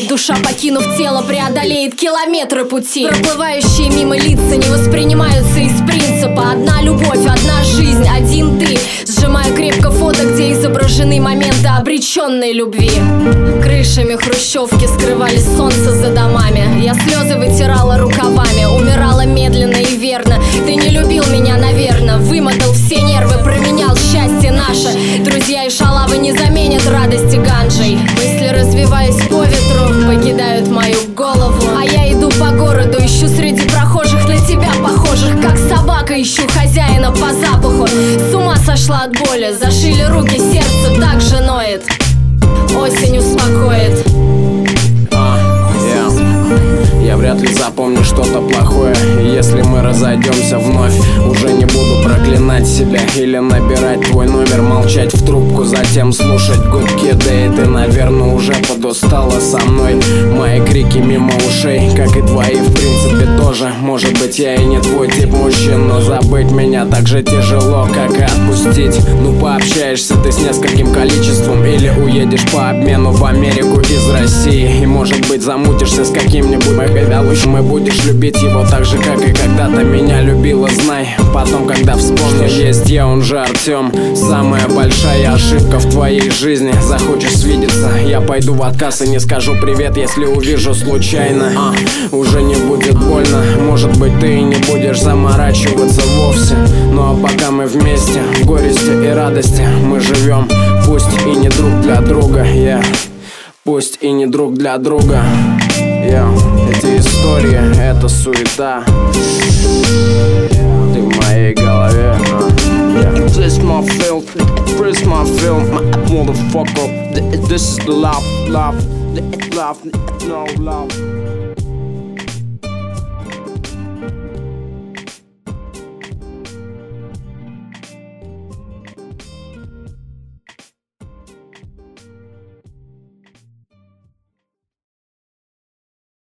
Душа, покинув тело, преодолеет километры пути. Проплывающие мимо лица не воспринимаются из принципа. Одна любовь, одна жизнь, один ты. Сжимаю крепко фото, где изображены моменты обреченной любви. Крышами хрущевки скрывали солнце за домами. Я слезы вытирала рукавами, умирала медленно и верно. Ты не любил меня, наверно, вымотал все нервы, променял счастье наше. Друзья и шалавы не заменят радости ганджей. Мысли, развиваясь по ветру, покидают мою голову. А я иду по городу, ищу среди прохожих на тебя похожих. Как собака ищу хозяина по запаху. С ума сошла от боли, зашили руки, сердце так же ноет. Осень успокоит. Я вряд ли запомню что-то плохое. Если мы разойдемся вновь, уже не буду проклинать себя или набирать твой номер, молчать в трубку, затем слушать гудки. Да и ты, наверное, уже подустала со мной. Мои крики мимо ушей, как и твои, в принципе, тоже. Может быть, я и не твой тип мужчин, но забыть меня так же тяжело, как и отпустить. Ну, пообщаешься ты с нескольким количеством, или уедешь по обмену в Америку из России. И, может быть, замутишься с каким-нибудь, когда лучше будешь любить его так же, как и когда-то меня любила. Знай, потом, когда вспомнишь, есть я, он же Артем. Самая большая ошибка в твоей жизни. Захочешь свидеться, я пойду в отказ и не скажу привет, если увижу случайно. Уже не будет больно, может быть, ты и не будешь заморачиваться вовсе. Ну а пока мы вместе, в горести и радости мы живем. Пусть и не друг для друга, пусть и не друг для друга. Эти истории, это суета. Ты в моей голове. This my film, this my film, motherfucker. This is the love, no love.